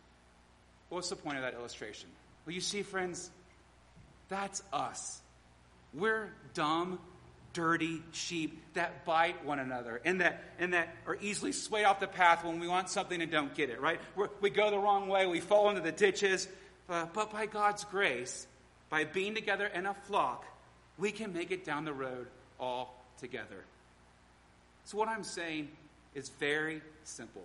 What's the point of that illustration? Well, you see, friends, that's us. We're dumb, dirty sheep that bite one another and that and that are easily swayed off the path when we want something and don't get it, right? We're, we go the wrong way. We fall into the ditches. Uh, but by God's grace, by being together in a flock, we can make it down the road all together. So what I'm saying is very simple.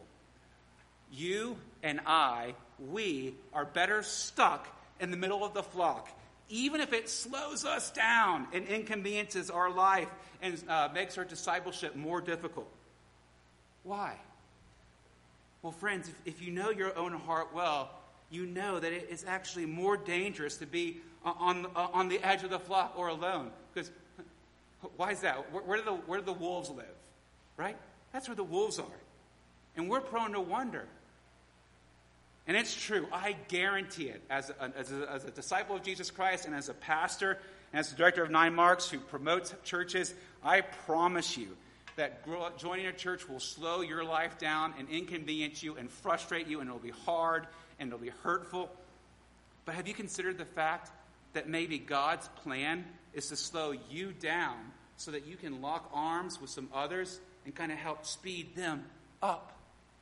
You and I, we are better stuck in the middle of the flock, even if it slows us down and inconveniences our life and uh, makes our discipleship more difficult. Why? Well, friends, if, if you know your own heart well, you know that it is actually more dangerous to be on, uh, on the edge of the flock or alone. Because why is that? Where, where, do the, where do the wolves live? Right? That's where the wolves are. And we're prone to wander. And it's true. I guarantee it. As a, as, a, as a disciple of Jesus Christ and as a pastor and as the director of Nine Marks who promotes churches, I promise you that joining a church will slow your life down and inconvenience you and frustrate you, and it'll be hard and it'll be hurtful. But have you considered the fact that maybe God's plan is to slow you down so that you can lock arms with some others and kind of help speed them up?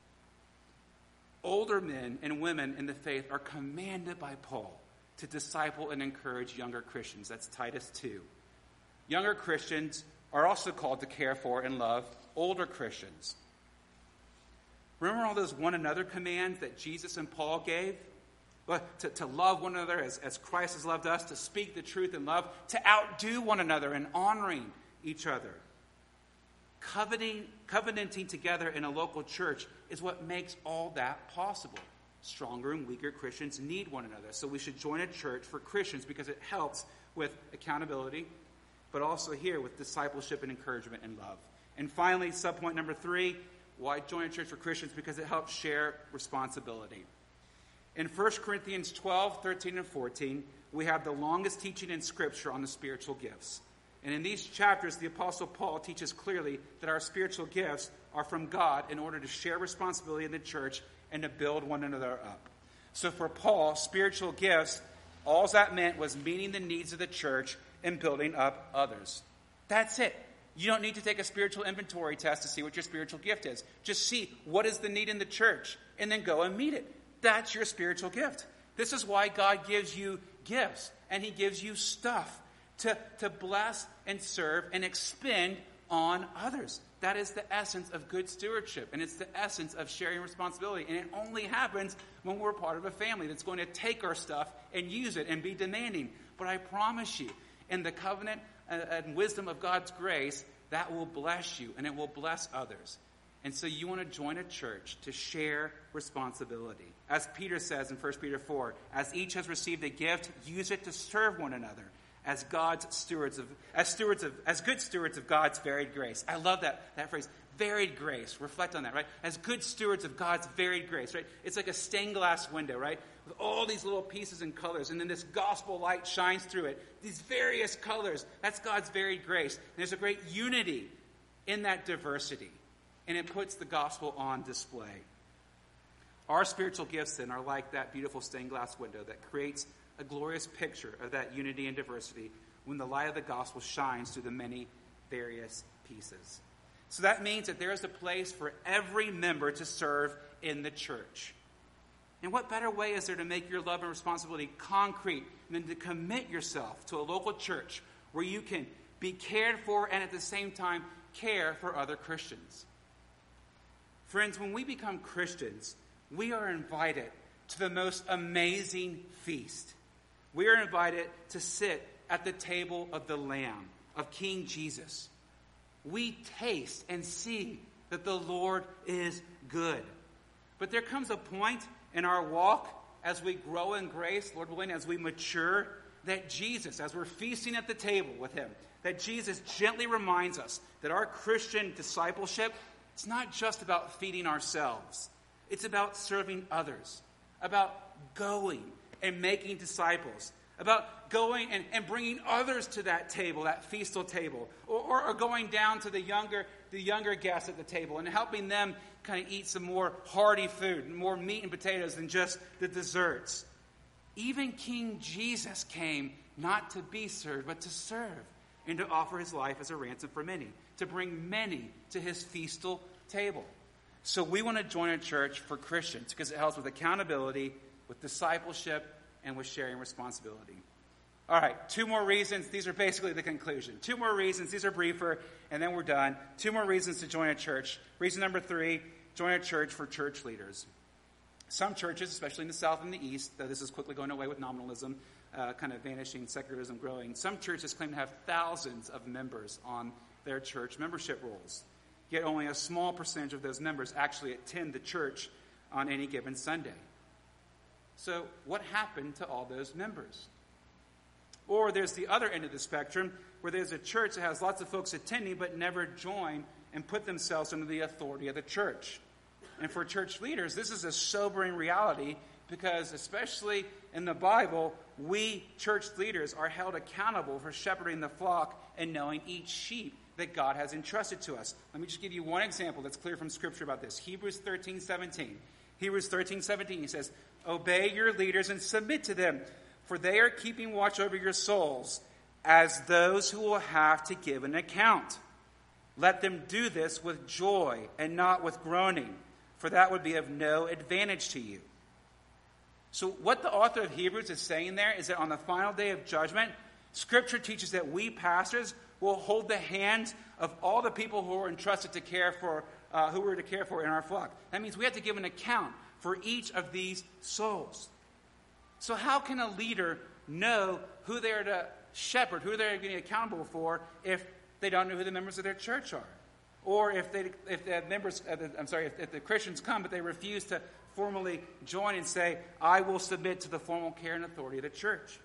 Older men and women in the faith are commanded by Paul to disciple and encourage younger Christians. That's Titus two. Younger Christians are also called to care for and love older Christians. Remember all those one another commands that Jesus and Paul gave? Well, to, to love one another as, as Christ has loved us, to speak the truth in love, to outdo one another in honoring each other. Coveting, covenanting together in a local church is what makes all that possible. Stronger and weaker Christians need one another. So we should join a church for Christians because it helps with accountability, but also here with discipleship and encouragement and love. And finally, subpoint number three, why join a church for Christians? Because it helps share responsibility. In First Corinthians twelve, thirteen, and fourteen, we have the longest teaching in Scripture on the spiritual gifts. And in these chapters, the Apostle Paul teaches clearly that our spiritual gifts are from God in order to share responsibility in the church and to build one another up. So for Paul, spiritual gifts, all that meant was meeting the needs of the church and building up others. That's it. You don't need to take a spiritual inventory test to see what your spiritual gift is. Just see what is the need in the church and then go and meet it. That's your spiritual gift. This is why God gives you gifts and he gives you stuff to, to bless and serve and expend on others. That is the essence of good stewardship, and it's the essence of sharing responsibility. And it only happens when we're part of a family that's going to take our stuff and use it and be demanding. But I promise you, in the covenant and wisdom of God's grace, that will bless you, and it will bless others. And so you want to join a church to share responsibility. As Peter says in First Peter four, as each has received a gift, use it to serve one another. As God's stewards of, as stewards of, as good stewards of God's varied grace. I love that, that phrase, varied grace. Reflect on that, right? As good stewards of God's varied grace, right? It's like a stained glass window, right? With all these little pieces and colors, and then this gospel light shines through it. These various colors, that's God's varied grace. And there's a great unity in that diversity, and it puts the gospel on display. Our spiritual gifts, then, are like that beautiful stained glass window that creates a glorious picture of that unity and diversity when the light of the gospel shines through the many various pieces. So that means that there is a place for every member to serve in the church. And what better way is there to make your love and responsibility concrete than to commit yourself to a local church where you can be cared for and at the same time care for other Christians? Friends, when we become Christians, we are invited to the most amazing feast. We are invited to sit at the table of the Lamb, of King Jesus. We taste and see that the Lord is good. But there comes a point in our walk as we grow in grace, Lord willing, as we mature, that Jesus, as we're feasting at the table with him, that Jesus gently reminds us that our Christian discipleship, it's not just about feeding ourselves. It's about serving others, about going and making disciples, about going and, and bringing others to that table, that feastal table, or, or, or going down to the younger the younger guests at the table and helping them kind of eat some more hearty food, more meat and potatoes than just the desserts. Even King Jesus came not to be served, but to serve and to offer his life as a ransom for many, to bring many to his feastal table. So we want to join a church for Christians because it helps with accountability, with discipleship, and with sharing responsibility. All right, two more reasons. These are basically the conclusion. Two more reasons. These are briefer, and then we're done. Two more reasons to join a church. Reason number three, join a church for church leaders. Some churches, especially in the South and the East, though this is quickly going away with nominalism, uh, kind of vanishing, secularism growing, some churches claim to have thousands of members on their church membership rolls. Yet only a small percentage of those members actually attend the church on any given Sunday. So what happened to all those members? Or there's the other end of the spectrum, where there's a church that has lots of folks attending but never join and put themselves under the authority of the church. And for church leaders, this is a sobering reality because, especially in the Bible, we church leaders are held accountable for shepherding the flock and knowing each sheep that God has entrusted to us. Let me just give you one example that's clear from Scripture about this. Hebrews thirteen seventeen. Hebrews thirteen seventeen, he says, "Obey your leaders and submit to them, for they are keeping watch over your souls as those who will have to give an account. Let them do this with joy and not with groaning, for that would be of no advantage to you." So what the author of Hebrews is saying there is that on the final day of judgment, Scripture teaches that we pastors will hold the hands of all the people who are entrusted to care for, uh, who we're to care for in our flock. That means we have to give an account for each of these souls. So how can a leader know who they're to shepherd, who they're getting accountable for, if they don't know who the members of their church are? Or if they, if the members, uh, I'm sorry, if, if the Christians come, but they refuse to formally join and say, "I will submit to the formal care and authority of the church."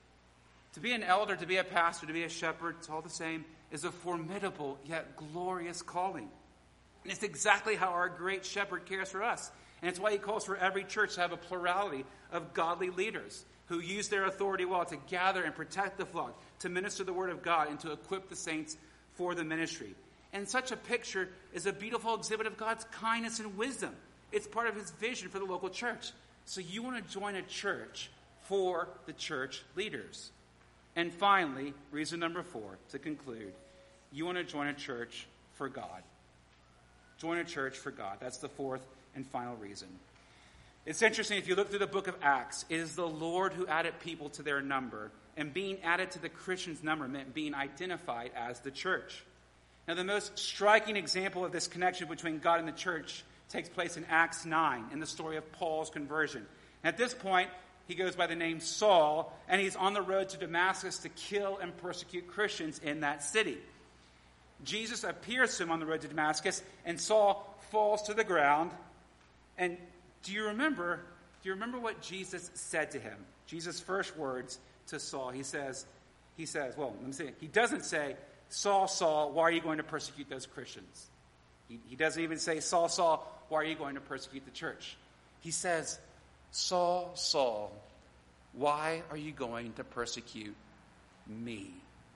To be an elder, to be a pastor, to be a shepherd, it's all the same, is a formidable yet glorious calling. And it's exactly how our great shepherd cares for us. And it's why he calls for every church to have a plurality of godly leaders who use their authority well to gather and protect the flock, to minister the word of God, and to equip the saints for the ministry. And such a picture is a beautiful exhibit of God's kindness and wisdom. It's part of his vision for the local church. So you want to join a church for the church leaders. And finally, reason number four, to conclude, you want to join a church for God. Join a church for God. That's the fourth and final reason. It's interesting, if you look through the book of Acts, it is the Lord who added people to their number, and being added to the Christians' number meant being identified as the church. Now, the most striking example of this connection between God and the church takes place in Acts nine, in the story of Paul's conversion. At this point, he goes by the name Saul, and he's on the road to Damascus to kill and persecute Christians in that city. Jesus appears to him on the road to Damascus, and Saul falls to the ground. And do you remember, do you remember what Jesus said to him? Jesus' first words to Saul, he says, he says, well, let me say, he doesn't say, Saul, Saul, why are you going to persecute those Christians? He, he doesn't even say, Saul, Saul, why are you going to persecute the church? He says, Saul, Saul, why are you going to persecute me?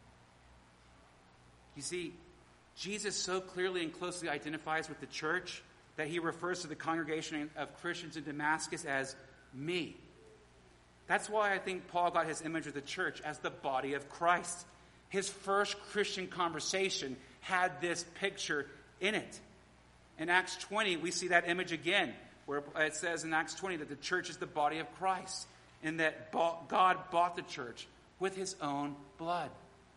You see, Jesus so clearly and closely identifies with the church that he refers to the congregation of Christians in Damascus as me. That's why I think Paul got his image of the church as the body of Christ. His first Christian conversation had this picture in it. In Acts twenty, we see that image again, where it says in Acts twenty that the church is the body of Christ, and that God bought the church with his own blood.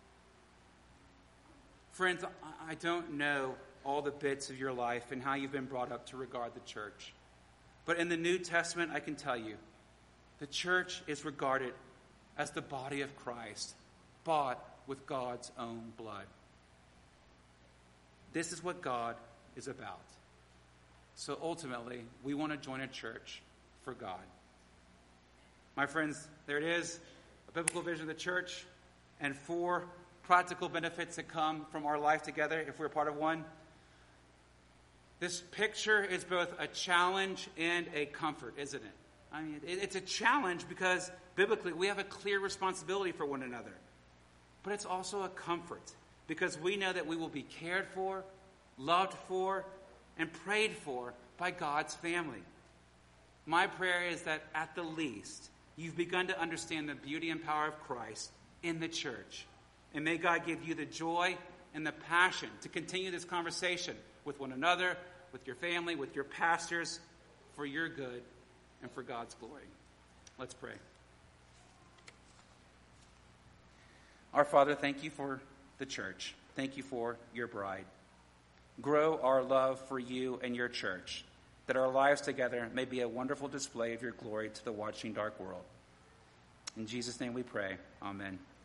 Friends, I don't know all the bits of your life and how you've been brought up to regard the church. But in the New Testament, I can tell you, the church is regarded as the body of Christ, bought with God's own blood. This is what God is about. So ultimately, we want to join a church for God. My friends, there it is, a biblical vision of the church, and four practical benefits that come from our life together if we're part of one. This picture is both a challenge and a comfort, isn't it? I mean, it's a challenge because biblically we have a clear responsibility for one another. But it's also a comfort because we know that we will be cared for, loved for, and prayed for by God's family. My prayer is that at the least, you've begun to understand the beauty and power of Christ in the church. And may God give you the joy and the passion to continue this conversation with one another, with your family, with your pastors, for your good and for God's glory. Let's pray. Our Father, thank you for the church. Thank you for your bride. Grow our love for you and your church, that our lives together may be a wonderful display of your glory to the watching dark world. In Jesus' name we pray. Amen.